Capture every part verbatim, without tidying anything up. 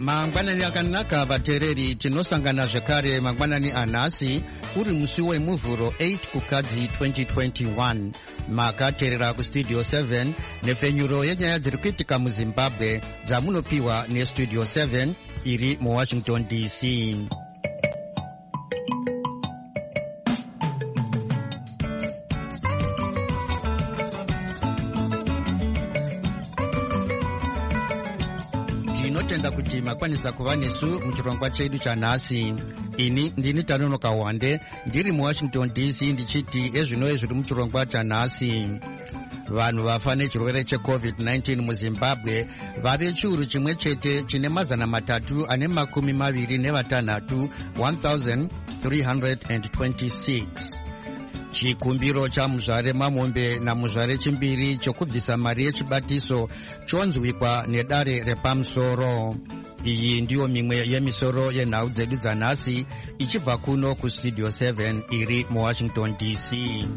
mangwanani akanaka vateereri, tinosangana zvekare mangwanani anhasi uri musi wemuvhuro eight kukadzi twenty twenty-one. makateerera kustudio seven nepfenyuro yenyaya dziri kuitika muzimbabwe dzamunopiwa nestudio seven iri muwashington D C. tinotenda kuti makwanisa kuva nesu muchirongwa chedu chanhasi. ini ndini Tanonoka Wande ndiri muwashington D C ndichiti ezvino zviri muchirongwa chanhasi. vanhu vafa nechirwere checovid nineteen muzimbabwe vave chiuru chimwe chete chine mazana matatu ane makumi maviri nevatanhatu one thousand three hundred twenty-six. chikumbiro chamuzvare mamombe namuzvare chimbiri chokubvisa mari yechibatiso chonzwikwa nedare repamusoro. iyi ndiyo mimwe yemisoro yenhau dzedu dzanhasi ichibva kuno kustudio seven iri muwashington D C.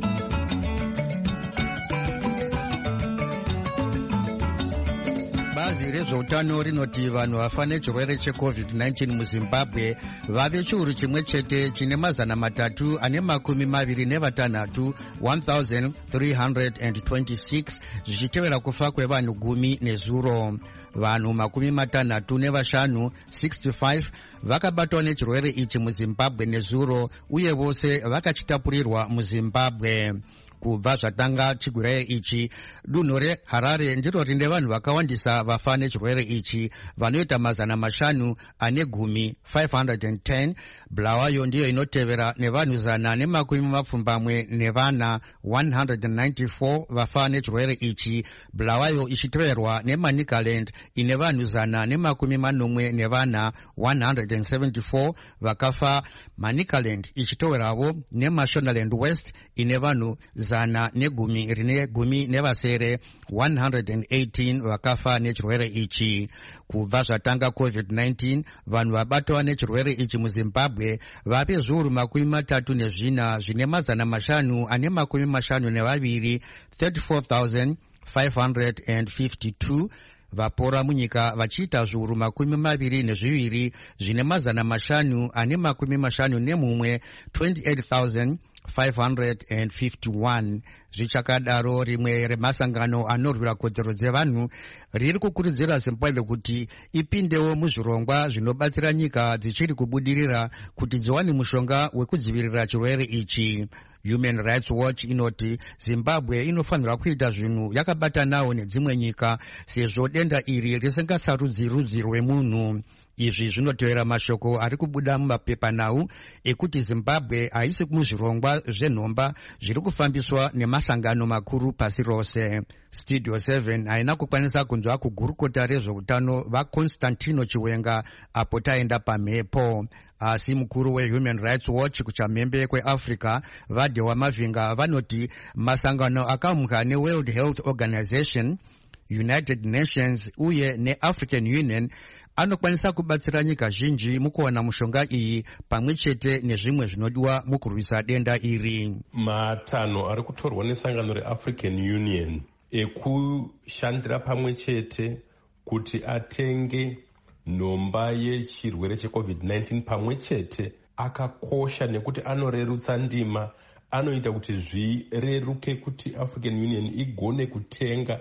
bazi rezveutano rinoti vanhu vafa nechirwere checovid nineteen muzimbabwe vave chiuru chimwe chete chine mazana matatu ane makumi maviri nevatanhatu one thousand three hundred twenty-six zvichitevera kufa kwevanhu gumi nezuro. vanhu makumi matanhatu nevashanu sixty-five vakabatwa nechirwere ichi muzimbabwe nezuro uye vose vakachitapurirwa muzimbabwe. kubva zvatanga chirwere ichi, dunhu reharare ndiro rine vanhu vakawandisa vafa nechirwere ichi vanoita mazana mashanu ane gumi five hundred ten. bulawayo ndiyo inotevera nevanhu zana nemakumi mapfumbamwe nevana one hundred ninety-four vafa nechirwere ichi, bulawayo ichiteverwa nemanicaland ine vanhu zana nemakumi manomwe nevana one hundred seventy-four vakafa, manicaland ichiteveravo nemashonaland west ine vanhu zana negumi rine gumi nevasere one hundred eighteen vakafa nechirwere ichi. kubva zvatanga covid nineteen vanhu vabatwa nechirwere ichi muzimbabwe vave zviuru makumi matatu nezvina zvine mazana mashanu ane makumi mashanu nevaviri thirty-four thousand five hundred fifty-two. vapora munyika vachiita zviuru makumi maviri nezviviri zvine mazana mashanu ane makumi mashanu nemumwe twenty-eight thousand five hundred fifty-one. zvichakadaro rimwe remasangano anorwira kodzero dzevanhu riri kukurudzira zimbabwe kuti ipindewo muzvirongwa zvinobatsira nyika dzichiri kubudirira kuti dziwane mushonga wekudzivirira chirwere ichi. Human Rights Watch inoti zimbabwe inofanira kuita zvinhu yakabatanawo nedzimwe nyika sezvo denda iri risingasarudzi rudzi rwemunhu. izvi zvinotevera mashoko ari kubuda mumapepanhau ekuti zimbabwe haisi muzvirongwa zvenhomba zviri kufambiswa nemasangano makuru pasi rose. studio seven haina kukwanisa kunzwa kugurukota rezveutano vaconstantino chiwenga apo taenda pamhepo, asi mukuru wehuman rights watch kuchamhembe kweafrica vadhewa mavhinga vanoti masangano akamhwa neworld health organization, united nations uye neafrican union anokwanisa kubatsira nyika zhinji mukuwana mushonga iyi pamwe chete nezvimwe zvinodiwa mukurwisa denda iri. matanho ari kutorwa nesangano reafrican union ekushandira pamwe chete kuti atenge nhomba yechirwere checovid nineteen pamwe chete akakosha nekuti anorerutsa ndima, anoita kuti zvireruke kuti african union igone kutenga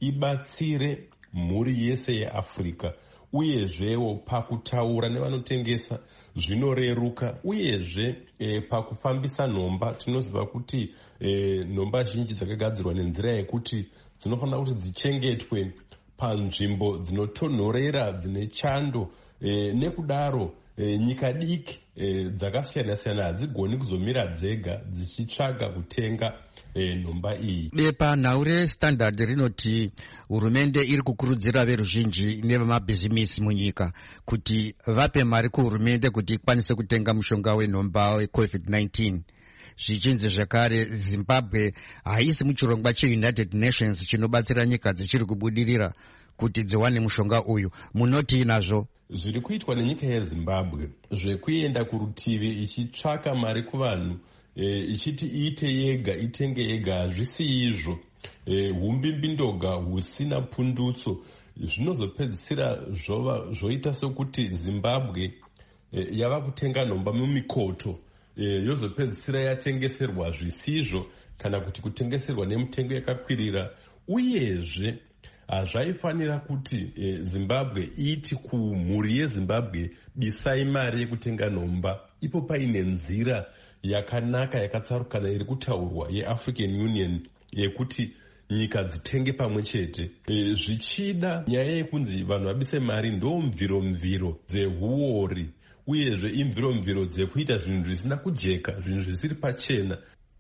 ibatsire mhuri yese yeafrica. uyezvewo pakutaura nevanotengesa zvinoreruka, uyezve e, pakufambisa nhomba tinoziva kuti e, nhomba zhinji dzakagadzirwa nenzira yekuti dzinofanira kuti dzichengetwe panzvimbo dzinotonhorera dzine chando e, nekudaro e, nyika diki e, dzakasiyana siyana hadzigoni kuzomira dzega dzichitsvaga kutenga E, nhomba iyi. bepa nhau restandard rinoti hurumende iri kukurudzira veruzhinji nevemabhizimisi munyika kuti vape mari kuhurumende kuti ikwanise kutenga mushonga wenhomba wecovid nineteen. zvichinzi zvekare zimbabwe haisi muchirongwa cheunited nations chinobatsira nyika dzichiri kubudirira kuti dziwane mushonga uyu. munoti nazvo zviri kuitwa nenyika yezimbabwe zvekuenda kurutivi ichitsvaka mari kuvanhu E, ichiti iite yega itenge yega hazvisi izvo. E, humbimbindoga husina pundutso zvinozopedzisira zvoita sekuti Zimbabwe eh, yava kutenga nhomba mumikoto eh, yozopedzisira yatengeserwa zvisizvo kana kuti kutengeserwa nemitengo yakakwirira. Uyezve zvaifanira kuti eh, Zimbabwe iti kumhuri yeZimbabwe bisai mari yekutenga nhomba. Ipo paine nzira yakanaka yakatsarukana iri kutaurwa yeAfrican Union yekuti nyika dzitenge pamwe chete. E, zvichida nyaya yekunzi vanhu vabise mari ndo mviro mviro dzehuori uyezve imviro mviro dzekuita zvinhu zvisina kujeka, zvinhu zvisiri pachena.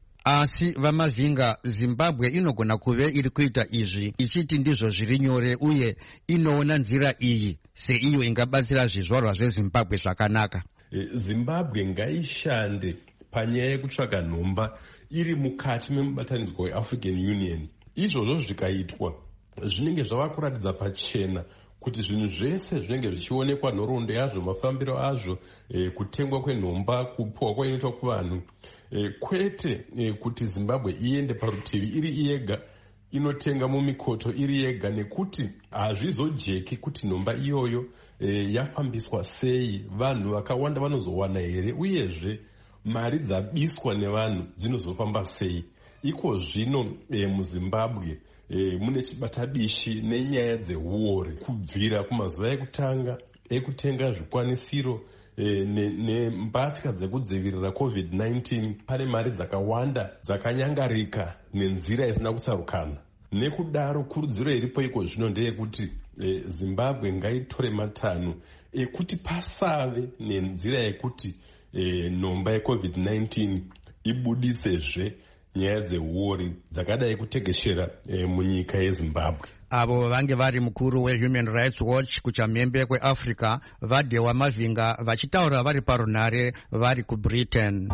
Asi vamavhinga, Zimbabwe inogona kuve iri kuita izvi ichiti ndizvo zviri nyore uye inoona nzira iyi seiyo ingabatsira zvizvarwa zveZimbabwe zvakanaka. E, Zimbabwe ngaishande panyaya yekutsvaga nhomba iri mukati memubatanidzwa weAfrican Union. Izvozvo zvikaitwa zvinenge zvava kuratidza pachena kuti zvinhu zvese zvinenge zvichionekwa nhoroondo yazvo, mafambiro azvo, e, kutengwa kwenhomba, kupuwa kwainoitwa kuvanhu, e, kwete e, kuti Zimbabwe iende parutivi iri yega inotenga mumikoto iri yega, nekuti hazvizojeki kuti nhomba iyoyo e, yafambiswa sei, vanhu vakawanda vanozowana here, uyezve mari dzabiswa nevanhu dzinozofamba sei. Iko zvino e, muZimbabwe e, mune chibatabishi nenyaya dzehuori kubvira kumazuva ekutanga ekutenga zvikwanisiro e, nembatya ne dzekudzivirira covid nineteen. Pane mari dzakawanda dzakanyangarika nenzira isina kutsarukana. Nekudaro kurudziro iripo iko zvino ndeyekuti e, Zimbabwe ngaitore matanho ekuti pasave nenzira yekuti e, nhomba yecovid nineteen ibuditsezve nyaya dzehuori dzakadai kutekeshera e, munyika yeZimbabwe. Avo vange vari mukuru weHuman Rights Watch kuchamhembe kweAfrica vaDhewa Mavhinga vachitaura vari parunhare vari kuBritain.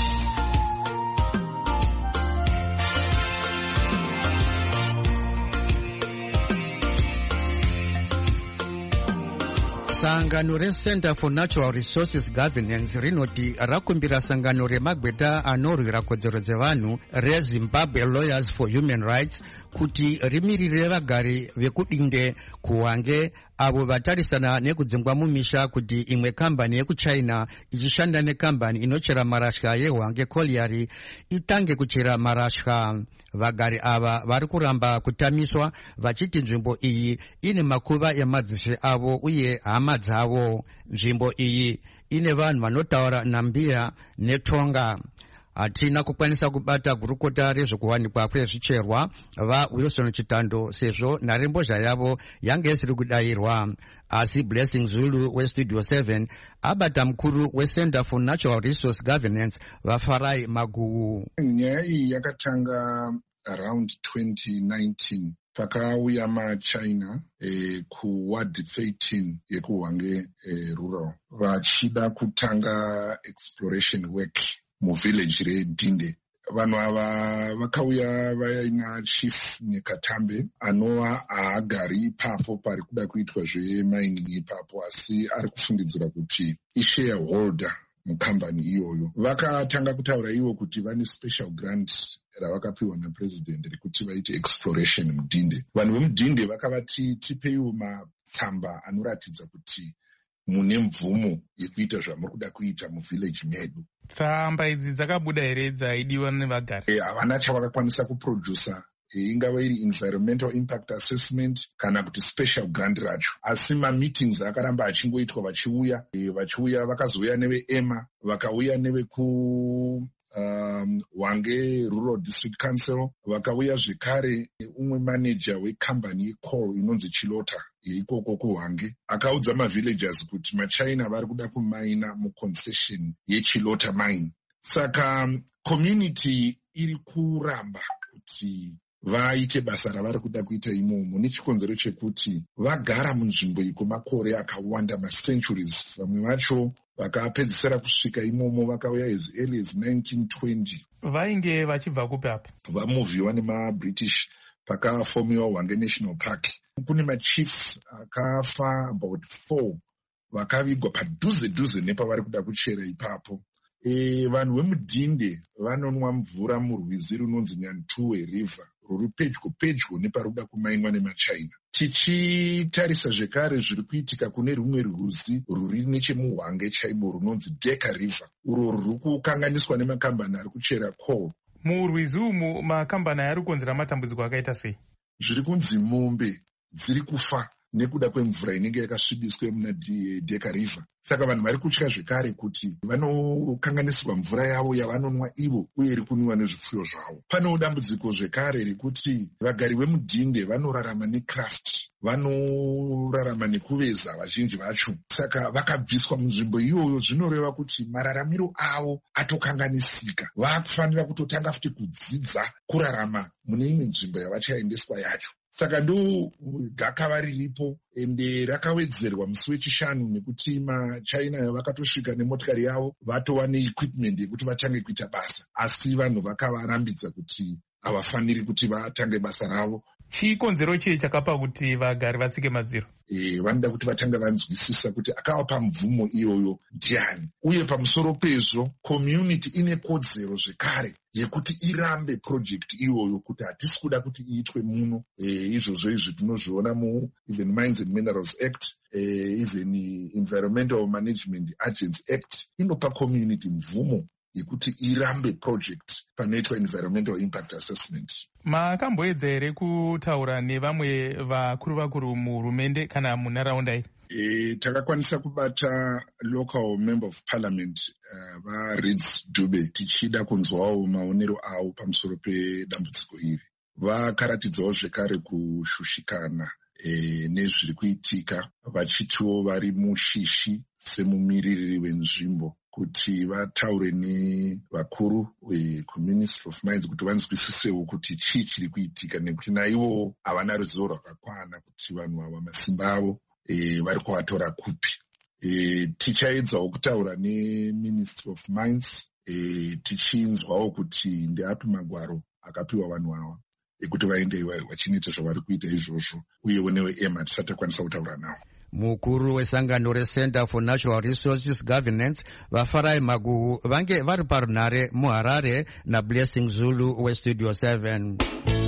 Sangano reCenter for Natural Resources Governance rinoti rakumbira sangano remagweta anorwira kodzero dzevanhu reZimbabwe Lawyers for Human Rights kuti rimirire vagari vekudinde kuhwange avo vatarisana nekudzingwa mumisha kuti imwe kambani yekuchina ichishanda nekambani inochera marasha yehwange Colliery itange kuchera marasha. Vagari ava vari kuramba kutamiswa vachiti nzvimbo iyi ine makuva emadzishe avo uye hama dzavo. Nzvimbo iyi ine vanhu vanotaura Nambia neTonga. Hatina kukwanisa kubata gurukota rezvekuwanikwa kwezvicherwa vaWilson Chitando sezvo nharembozha yavo yange isiri kudayirwa. Asi Blessing Zulu weStudio seven abata mukuru weCenter for Natural Resource Governance vaFarai Maguwu. Nyaya iyi yakatanga around twenty nineteen pakauya maChina eh, kuWard thirteen yekuhwange eh, rural vachida kutanga exploration work muvillage reDinde. Vanhu ava vakauya vaina Chief Nekatambe anova haagari ipapo pari kuda kuitwa zvemining ipapo, asi ari kufungidzira kuti ishareholder mukambani iyoyo. Vakatanga kutaura ivo kuti vane special grant ravakapiwa napresident rekuti vaite exploration muDinde. Vanhu vemudinde vakavati tipeiwo matsamba anoratidza kuti mune mvumo yekuita zvamuri kuda kuita muvillage medu. Tsamba idzi dzakabuda here dzaidiwa nevagari? Havana chavakakwanisa kuprodusa, ingava iri environmental impact assessment kana kuti special grant racho. Asi mameetings akaramba achingoitwa vachiuya vachiuya vakazouya neveEMA, vakauya neveku um, Hwange Rural District Council, vakauya zvekare umwe manager wekambani yecoal inonzi Chilota ikoko kuHwange, akaudza mavillagers kuti maChina vari kuda kumaina muconcession yeChilota mine. Saka community iri kuramba kuti vaite basa ravari kuda kuita imomo nechikonzero chekuti vagara munzvimbo iyi kwemakore akawanda, macenturies. Vamwe vacho vakapedzisira kusvika imomo vakauya as early as nineteen twenty. Vainge vachibva kupi apa? Vamuvhiwa nemaBritish pakafomiwa Hwange National Park. Kune machiefs akafa about four vakavigwa padhuze dhuze nepavari kuda kuchera ipapo. E, vanhu vemudinde vanonwa mvura murwizi runonzi Nyantuwe River ruri pedyo pedyo neparuda kumainwa nemachina. Tichitarisa zvekare zviri kuitika kune rumwe rwizi rwuri nechemuhwange chaibo runonzi Deka River, urwo rwuri kukanganiswa nemakambani ari kuchera coal. Murwizi umu makambani ari kukonzera matambudziko akaita sei? Zviri kunzi mombe dziri kufa nekuda kwemvura inenge yakasvibiswa muna Deka River. Saka vanhu vari kutya zvekare kuti vanokanganisirwa mvura yavo yavanonwa ivo uye iri kunwiwa nezvipfuyo zvavo. Panewo dambudziko zvekare rekuti vagari vemudhinde vanorarama necraft, vanorarama nekuveza vazhinji vacho. Saka vakabviswa munzvimbo iyoyo, zvinoreva kuti mararamiro avo atokanganisika. Vakufanira kutotanga futi kudzidza kurarama mune imwe nzvimbo yavachaendeswa yacho. Saka ndo gakava riripo, ende rakawedzerwa musi wechishanu nekuti maChina vakatosvika nemotikari yavo vatova neequipment yekuti vatange kuita basa, asi vanhu vakavarambidza kuti havafaniri kuti vatange basa ravo. Chikonzero chii chakapa kuti vagari vatsike madziro? E, vanoda kuti vatange vanzwisisa kuti akavapa mvumo iyoyo ndiani, uye pamusoro pezvo community ine kodzero zvekare yekuti irambe project iyoyo, kuti hatisi kuda kuti iitwe muno. E, izvozvo izvi tinozviona mu even Mines and Minerals Act, e, even Environmental Management Agents Act inopa community mvumo yekuti irambe project panoitwa environmental impact assessment. Makamboedza here kutaura nevamwe vakuru vakuru muhurumende kana munharaunda iyi? E, takakwanisa kubata local member of parliament uh, vaReds Dube tichida kunzwawo maonero avo pamusoro pedambudziko iri. Vakaratidzawo zvekare kushushikana e, nezviri kuitika, vachitiwo vari mushishi semumiririri wenzvimbo kuti vataure nevakuru kuMinistry of Mines kuti vanzwisisewo kuti chii chiri kuitika, nekuti naivo havana ruzivo rwakakwana kuti vanhu ava masimba avo e, vari kuvatora kupi. E, tichaedzawo kutaura neMinistry of Mines e, tichinzwawo kuti ndeapi magwaro akapiwa vanhu ava ekuti vaende vachinoita zvavari kuita izvozvo, uyewo neweEMA tisati takwanisa kutaura navo. Mukuru wesangano reCenter for Natural Resources Governance Vafarai Maguhu vange vari parunhare muHarare naBlessing Zulu weStudio seven.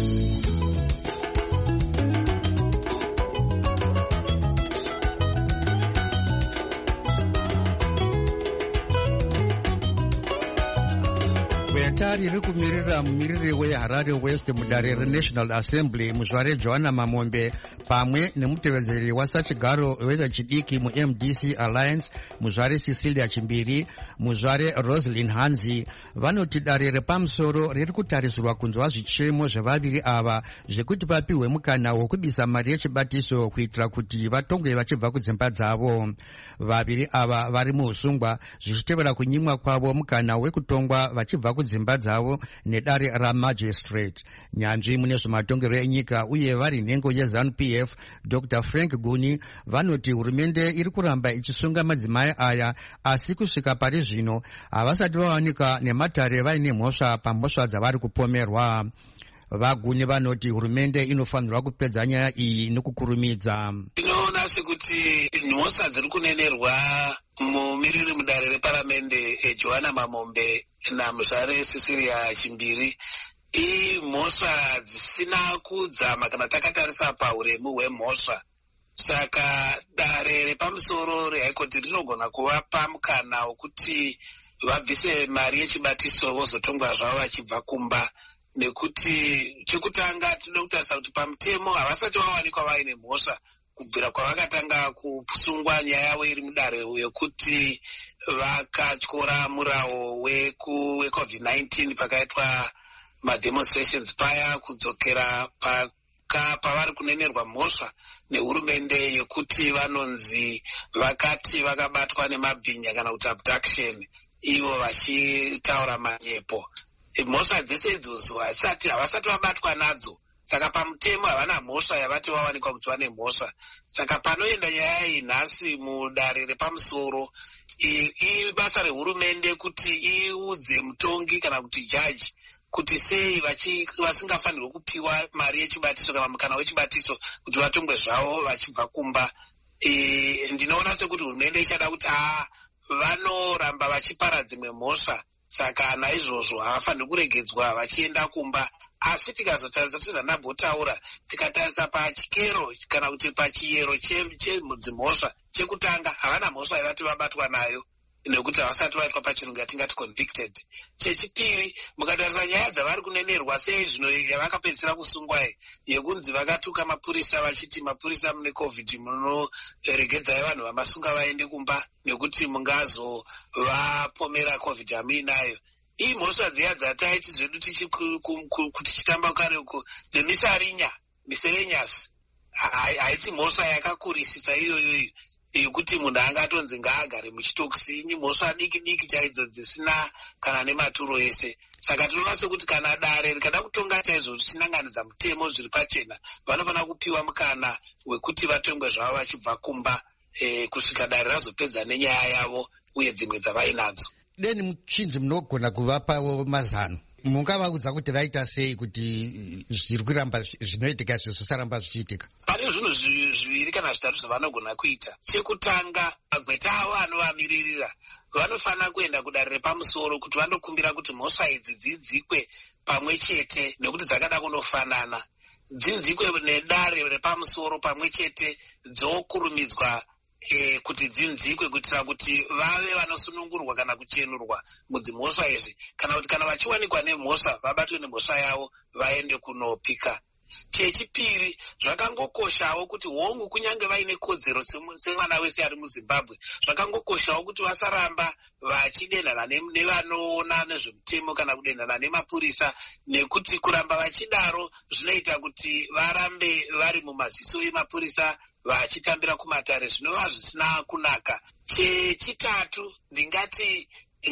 Gwenetari riri kumirira mumiriri weHarare West mudare reNational Assembly muzvare Joanna Mamombe pamwe nemutevedzeri wasachigaro wevechidiki muM D C Alliance muzvare Cecilia Chimbiri, muzvare Roslyn Hanzi vanoti dare repamusoro riri kutarisirwa kunzwa zvichemo zvevaviri ava zvekuti vapiwe mukana wokubisa mari yechibatiso kuitira kuti vatongwe vachibva kudzimba dzavo. Vaviri ava vari muusungwa zvichitevera kunyimwa kwavo mukana wekutongwa vachibva kudzimba dzavo nedare ramagistrate. Nyanzvi mune zvematongerwo enyika uye vari nhengo yeZANU P F Doctor Frank Guni vanoti hurumende iri kuramba ichisunga madzimai aya, asi kusvika pari zvino havasati vawanika nematare vaine mhosva pamhosva dzavari kupomerwa. Vaguni vanoti hurumende inofanirwa kupedza nyaya iyi nekukurumidza. Tinoona sekuti mhosva dziri kunenerwa mumiriri mudare reparamende eJoanna Mamombe namuzvare Cecilia Chimbiri imhosva dzisina kudzama kana takatarisa pauremu hwemhosva. Saka dare repamusoro rehaikoti rinogona kuvapa mukana wokuti vabvise mari yechibatiso vozotongwa zvavo vachibva kumba, nekuti chekutanga tinoda kutarisa kuti pamutemo havasati vawanikwa vaine mhosva kubvira kwavakatanga kusungwa nyaya yavo iri mudare yekuti vakatyora murawo wecovid nineteen pakaitwa mademonstrations paya, kudzokera paka pavari kunenerwa mhosva nehurumende yekuti vanonzi vakati vakabatwa nemabhinya kana kuti abduction, ivo vachitaura manyepo. Mhosva dzese idzodzo hasati havasati vabatwa nadzo, saka pamutemo havana mhosva yavati vawanikwa kuti vane mhosva. Saka panoenda nyaya iyi nhasi mudare repamusoro, ibasa rehurumende kuti iudze mutongi kana kuti jaji kuti sei vasingafanirwi kupiwa mari yechibatiso kana mukana wechibatiso kuti vatongwe zvavo vachibva kumba. E, ndinoona sekuti hurumende ichada kuti aa vanoramba vachipara dzimwe mhosva saka naizvozvo havafaniri kuregedzwa vachienda kumba. Asi tikazotarisa sezvanambotaura, tikatarisa pachikero kana kuti pachiyero chemudzimhosva chekutanga, havana mhosva yavati vabatwa nayo nekuti havasati vaitwa pachirungu yatingati convicted. Chechipiri, mukatarisa nyaya dzavari kunenerwa sei zvino yavakapedzisira kusungwa yekunzi vakatuka mapurisa vachiti mapurisa mune covid munoregedzai vanhu vamasunga vaende kumba nekuti mungazovapomera covid hamuinayo. Iyi mhosva dziya dzataiti zvedu tichitamba kare uko dzemisarinya miscellaneous haisi mhosva yakakurisisa iyoyo yekuti munhu angatonzi ngaagare muchitokisi. Inyi mhosva diki diki chaidzo dzisina kana nematuro ese. Saka tinoona sekuti kana dare rikada kutonga chaizvo zvichinanganidza mutemo zviri pachena, vanofanira kupiwa mukana wekuti vatongwe zvavo vachibva kumba e, kusvika dare razopedza nenyaya yavo uye dzimwe dzavainadzo. Deni muchinzi munogona kuvapawo mazano, mungavaudza kuti vaita sei kuti zviri kuramba zvinoitika izvo zvisaramba zvichiitika? Pane zvinhu zviviri kana zvitatu zvavanogona kuita. Chekutanga, magweta avo anovamiririra vanofanira kuenda kudare repamusoro kuti vandokumbira kuti mhosva idzi dzidzikwe pamwe chete, nekuti dzakada kunofanana. Dzinzikwe nedare repamusoro pamwe chete, dzokurumidzwa E, kuti dzinzikwe kuitira kuti vave vanosunungurwa kana kuchenurwa mudzimhosva izvi, kana kuti kana vachiwanikwa nemhosva vabatwe nemhosva yavo vaende kunopika. Chechipiri, zvakangokoshawo kuti hongu kunyange vaine kodzero semwana wese ari muZimbabwe, zvakangokoshawo kuti vasaramba vachidenhana nevanoona nezvemutemo kana kudenhana nemapurisa, nekuti kuramba vachidaro zvinoita kuti varambe vari mumaziso emapurisa vachitambira kumatare, zvinova zvisina kunaka. Chechitatu, ndingati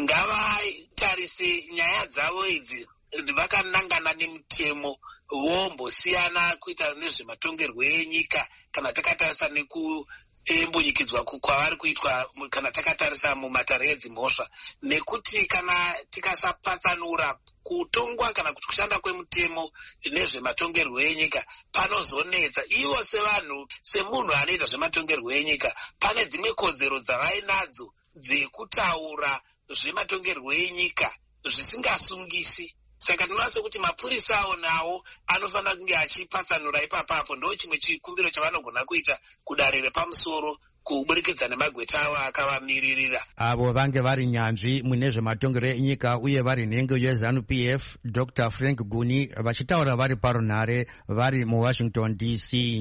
ngavatarise nyaya dzavo idzi vakanangana nemutemo, vombosiyana kuita nezvematongerwo enyika kana takatarisa nekuembunyikidzwa kwavari kuitwa kana takatarisa mumatare edzimhosva, nekuti kana tikasapatsanura kutongwa kana kuti kushanda kwemutemo nezvematongerwo enyika panozonetsa. Ivo sevanhu, semunhu anoita zvematongerwo enyika, pane dzimwe kodzero dzavainadzo dzekutaura zvematongerwo enyika zvisingasungisi. Saka tinoona sekuti mapurisa awo nawo anofanira kunge achipatsanura ipapapo. Ndo chimwe chikumbiro chavanogona kuita kudare repamusoro kuburikidza nemagweta avo akavamiririra. Avo vange vari nyanzvi mune zvematongero enyika uye vari nhengo yeZANU P F, Doctor Frank Guni, vachitaura vari parunhare vari muWashington D C.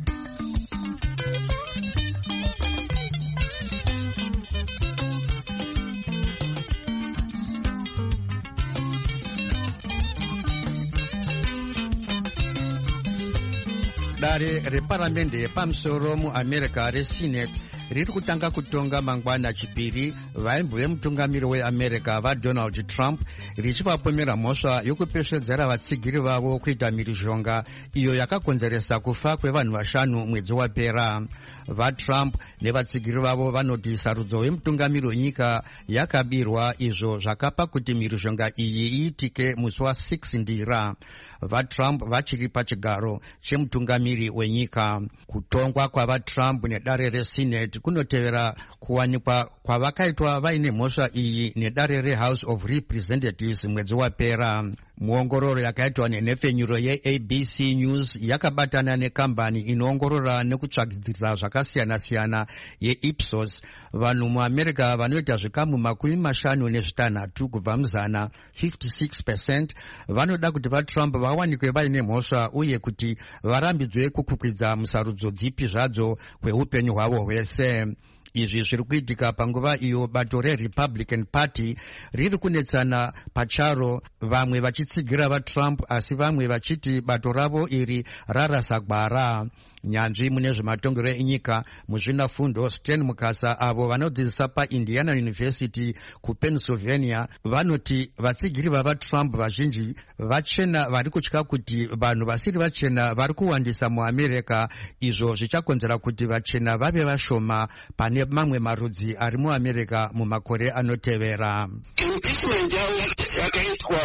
Dare reparamende yepamusoro muAmerica reSenate riri kutanga kutonga mangwana chipiri vaimbo vemutungamiri weAmerica vaDonald Trump richivapomera mhosva yokupesvedzera vatsigiri vavo kuita mhirizhonga iyo yakakonzeresa kufa kwevanhu vashanu mwedzi wapera. VaTrump nevatsigiri vavo vanoti sarudzo wemutungamiri wenyika yakabirwa, izvo zvakapa kuti mhirizhonga iyi iitike musi wa6 Ndira. VaTrump vachiri pachigaro chemutungamiri wenyika. Kutongwa kwavaTrump nedare reSenate kunotevera kuwanikwa kwavakaitwa vaine mhosva iyi nedare reHouse of Representatives mwedzi wapera. Muongororo yakaitwa nenhepfenyuro yeA B C News yakabatana nekambani inoongorora nekutsvagidza zvakasiyana-siyana yeIpsos. Vanhu muAmerica vanoita zvikamu makumi mashanu nezvitanhatu kubva muzana fifty-six percent vanoda kuti vaTrump vawanikwe vaine mhosva uye kuti varambidzwe kukwikwidzwa musarudzo dzipi zvadzo kweupenyu hwavo hwese. Izvi zviri kuitika panguva iyo bato reRepublican Party riri kunetsana pacharo, vamwe vachitsigira vaTrump asi vamwe vachiti bato ravo iri rarasa gwara. Nyanzvi mune zvematongero enyika muzvinafundo Stan Mukasa avo vanodzidzisa paIndiana University kuPennsylvania vanoti vatsigiri vavaTrump vazhinji vachena vari kutya kuti vanhu vasiri vachena vari kuwandisa muAmerica, izvo zvichakonzera kuti vachena vave vashoma pane mamwe marudzi ari muAmerica mumakore anotevera. Impeachment yakaitwa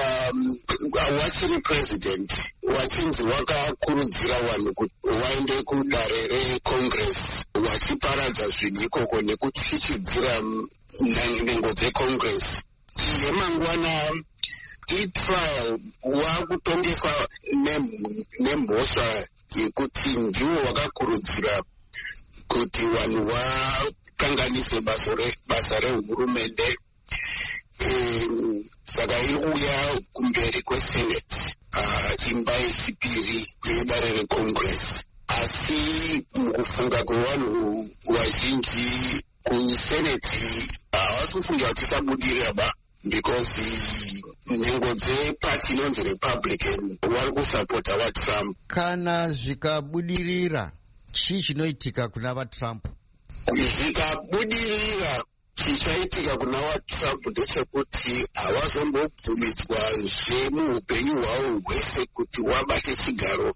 wachiri president wachinzi wakakurudzira vanhu kuti vaende kudare reCongress vachiparadza zvidikoko nekutyichidzira nhengo dzeCongress. yemangwana itrial wakutongeswa nemhosva yekuti ndiwo wakakurudzira kuti vanhu vakanganise basa rehurumende. Saka iri kuuya kumberi kwesenate, imba yechipiri yedare recongress. Asi mukufunga kwevanhu vazhinji kusenate havasi kufungira kuti isabudirira ba, because nhengo dzepati inonzi republican vari kusapota vatrump. Kana zvikabudirira chii chinoitika kuna vatrump? Zvikabudirira chichaitika kuna vatrump ndechekuti havazombobvumidzwa zvemuupenyu hwavo hwese kuti wabate chigaro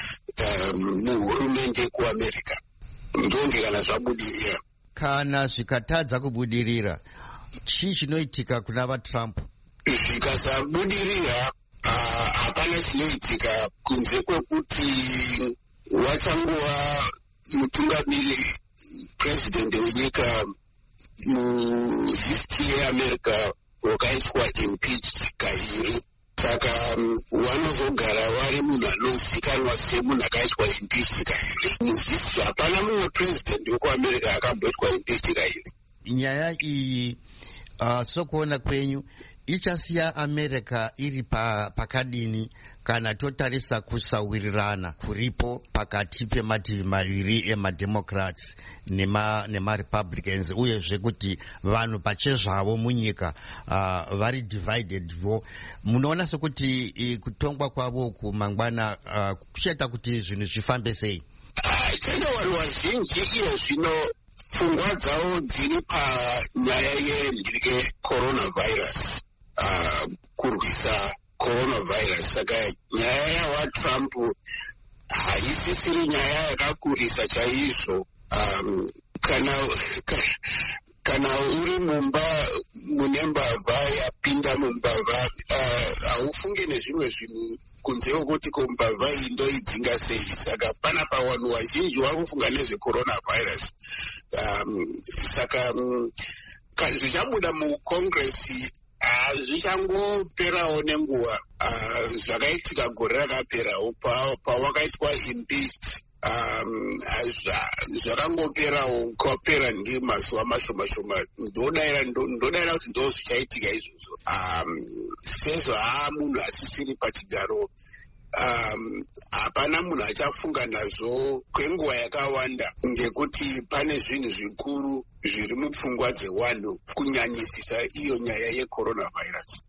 muhurumende kuamerica, ndonge kana zvabudirira. Kana zvikatadza kubudirira chii chinoitika kuna vatrump? Zvikasabudirira hapana chinoitika kunze kwekuti wachangova mutungamiri president wenyika muhistory yeamerica wakaiswa impeached kairi. Saka vanozogara vari munhu anozikanwa semunhu akaiswa impeached kairi muhistory. Hapana mumwe president wekuamerica akamboitwa impeached kairi. Nyaya iyi uh, sokuona kwenyu ichasiya America iri pa, pakadini kana totarisa kusawirirana kuripo pakati pemativi maviri emademocrats nema, nema republicans, uyezve kuti vanhu pachezvavo munyika uh, vari divided vo. Munoona sekuti uh, kutongwa kwavo kumangwana uh, kuchaita kuti zvinhu zvifambe sei? Tenda vanhu vazhinji iyo zvino pfungwa dzavo dziri panyaya yenhirike coronavirus, uh, kurwisa coronavirus. Saka nyaya yavatrump haisisiri nyaya yakakurisa chaizvo. Um, kana kana uri mumba mune mbavha yapinda mumbavha, haufunge uh, nezvimwe zvinhu kunze kwekuti kombavha iyi ndoidzinga sei. Saka pana pa vanhu vazhinji vari kufunga nezvecoronavirus. Um, saka um, zvichabuda mucongress hazvichangoperawo nenguva. Uh, zvakaitika gore rakaperawo pawakaitwa impeached. Um, zvakangoperawo kwapera ngemazuva mashoma shoma. Ndodayira ndodayira kuti ndo zvichaitika izvozvo. Um, sezvo haa munhu asisiri pachigaro, um, hapana munhu achafunga nazvo kwenguva yakawanda, ngekuti pane zvinhu zvikuru zviri mupfungwa dzevanhu kunyanyisisa iyo nyaya yecoronavirus.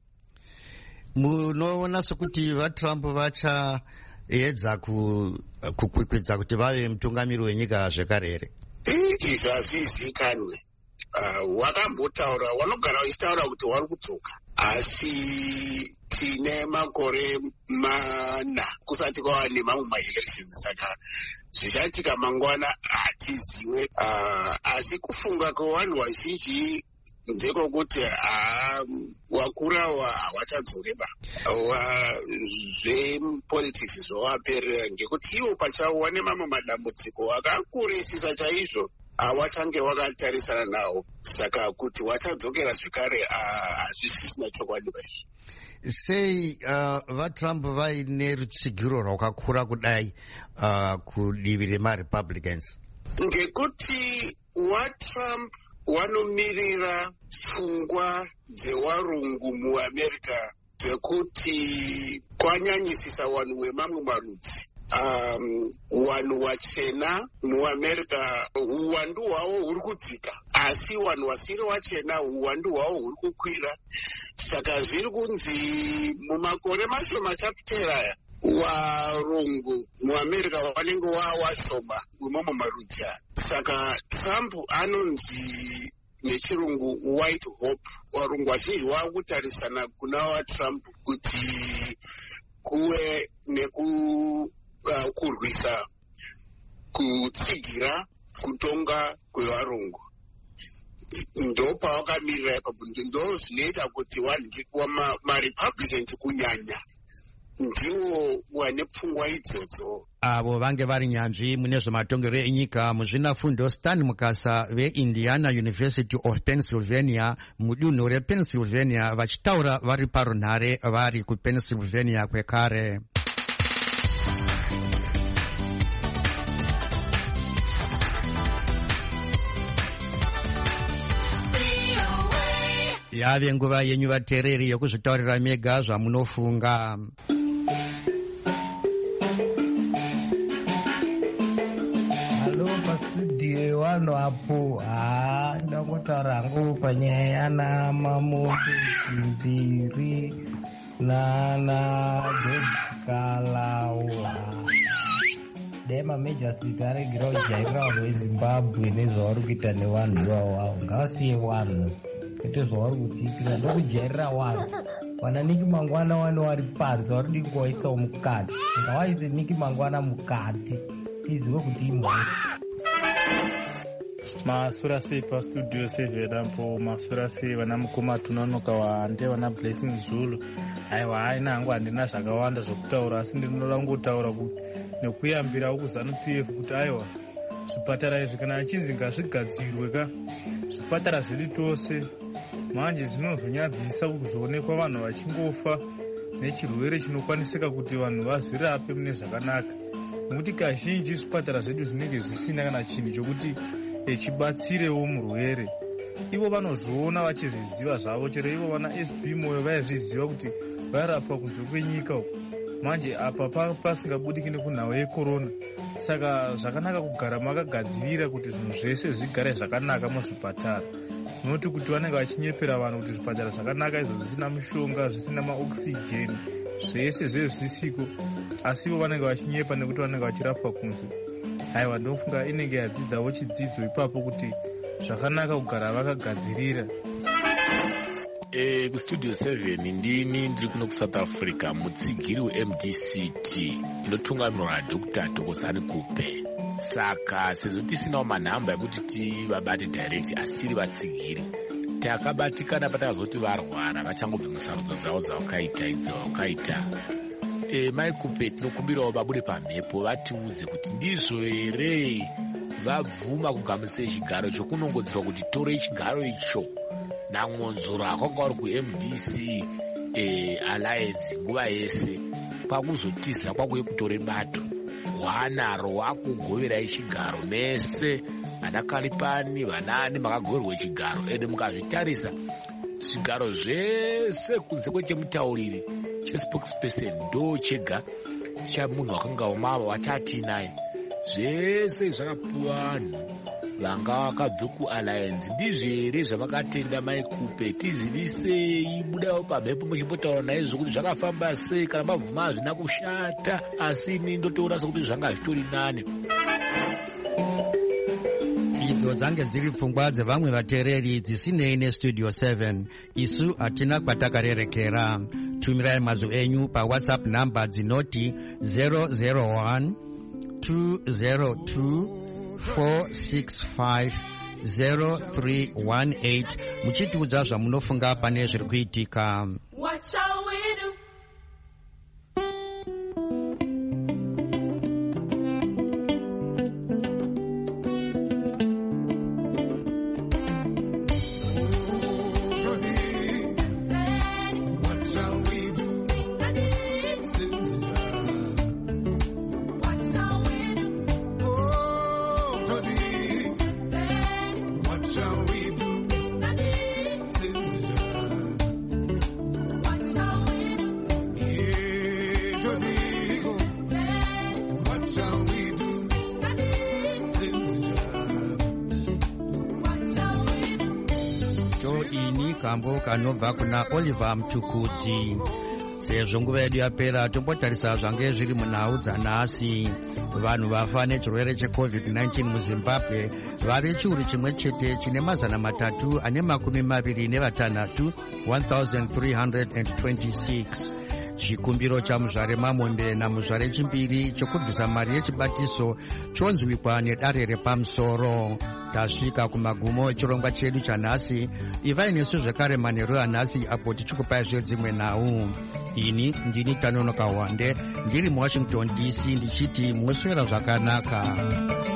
Munoona sokuti vatrump vacha edza kukwikwidza kuti vave mutungamiri wenyika zvekare here? Izvi hazvizivikanwe. Uh, wakambotaura, vanogara vachitaura kuti vari kudzoka, asi tine makore mana kusati kwava nemamwe maelections. Saka zvichaitika mangwana hatiziwe. Uh, asi kufunga kwevanhu vazhinji ndekwokuti wakurawa hawachadzoreba, zvepolitics zvovaperera, ngekuti ivo pachavo vane mamwe madambudziko akakurisisa chaizvo awachange wakatarisana nawo. Saka kuti wachadzokera zvekare hazvisisina chokwadi vaizvo. Sei uh, vatrump vaine rutsigiro rwakakura kudai uh, kudivi remarepublicans? Ngekuti watrump wanomirira pfungwa dzevarungu muamerica dzekuti kwanyanyisisa vanhu vemamwe marudzi. Um, vanhu vachena muamerica uwandu hwavo huri kudzika, asi vanhu vasiri vachena uwandu hwavo huri kukwira. Saka zviri kunzi mumakore mashoma chapitera aya varungu muamerica vanenge vavashoma wemamwe marudzi aya. Saka Trump anonzi nechirungu white hope. Varungu vazhinji vakutarisana kuna vatrump kuti kuve neku Uh, kurwisa kutsigira kutonga kwevarungu. Ndo pavakamirira ipapo, ndo zvinoita kuti marepublicans kunyanya ndiwo wane pfungwa idzodzo. avo vange vari nyanzvi mune zvematongero enyika muzvinafundo Stan Mukasa veIndiana University of Pennsylvania mudunhu rePennsylvania vachitaura vari parunhare vari kuPennsylvania kwekare. Yave nguva yenyu vateereri yokuzvitaurira mega zvamunofunga. Wano hapo ah ndakutaura hangu panyaya yana Mamombe Chimbiri nana George Kalawa dema major sigare giro jaira weZimbabwe nezvavari kuita nevanhu ivavo ngavasiye vanhu kuti zvavari kutikira ndokujairira vanhu vana Niki Mangwana wano vari panze vari kudi kuwaisawo mukati ngavaise Niki Mangwana mukati tizive kuti imhoti. Masura sei pa studio severapo masura sei vana mukoma tunonoka wande vana Blessing Zulu aiwa haina hangu handina zvakawanda zvokutaura asi ndinoda kungotaura kuti nekuyambira ukuzanu P F kuti aiwa zvipatara izvi kana achinzi ngazvigadzirwe ka zvipatara zviri tose manje zvinozonyadzisa kuzoonekwa vanhu vachingofa nechirwere chinokwanisika kuti vanhu vazvirape mune zvakanaka nekuti kazhinji zvipatara zvedu zvinenge zvisina kana chinhu chokuti echibatsirewo murwere ivo vanozviona vachizviziva zvavo chero ivo vana S B Moyo vaizviziva kuti vairapwa kunze kwenyika uko manje apa pasingabudiki nekunhau yekorona saka zvakanaka kugara makagadzirira kuti zvinhu zvese zvigare zvakanaka muzvipatara noti kuti vanenge vachinyepera vanhu kuti zvipatara zvakanaka izvo zvisina mishonga zvisina maoxygen zvese zvezvisiko asi ivo vanenge vachinyepa nekuti vanenge vachirapwa kunze. Aiwa ndofunga inenge yadzidzawo chidzidzo ipapo kuti zvakanaka kugara vakagadzirira. Eh kustudio seven ndini ndiri kuno kuSouth Africa mutsigiri weM D C T inotungamirwa naDoctor Thokozani Kupe. Saka sezvo tisinawo manhamba ekuti tivabate direct asi tiri vatsigiri takabatikana patakazoti varwara vachangobve musarudzo dzavo dzavakaita idzo vakaita E, Mai Kupe tinokumbirawo vabude pamhepo vatiudze kuti ndizvo here vabvuma kugamuchira chigaro chokunongodzerwa kuti tore chigaro icho namwonzoro akanga vari kuM D C e, Alliance nguva yese pakuzotizira kwakuye kutore bato wanaro wakugoverai chigaro mese vana Kalipani vanani makagoverwe chigaro ende mukazvitarisa zvigaro zvese kunze kwechemutauriri chespokesperson ndo chega chamunhu wakanga wamava wachati naye zvese zvakapuwa vanhu vanga vakabve kuAlliance. Ndizvo here zvavakatenda Mai Kupe? Tizivisei, budawo pamhepo muchimbotaura naizvo kuti zvakafamba sei kana mabvuma hazvina kushata asi ini ndotoona sokuti zvanga zvitori nane. Idzo dzange dziri pfungwa dzevamwe vateereri dzisinei nestudio seven. Isu hatina kwatakarerekera. Tumirai mazwi enyu paWhatsApp namba dzinoti zero zero one two zero two four six five zero three one eight muchitiudza zvamunofunga pane zviri kuitika. What shall we do? Kambo kanobva kuna Oliver Mtukudzi. Sezvo nguva yedu yapera tombotarisa zvange zviri munhau dzanhasi. Vanhu vafa nechirwere checovid nineteen muZimbabwe vave chiuru chimwe chete chine mazana matatu ane makumi maviri nevatanhatu one thousand three hundred twenty-six. chikumbiro chamuzvare mamombe namuzvare chimbiri chokubvisa mari yechibatiso chonzwikwa nedare repamusoro. Tasvika kumagumo echirongwa chedu chanhasi. Ivai nesu zvekare manheru anhasi apo tichikupai zvedzimwe nhau. Ini ndini Tanonoka Wande ndiri muWashington D C ndichiti muswera zvakanaka.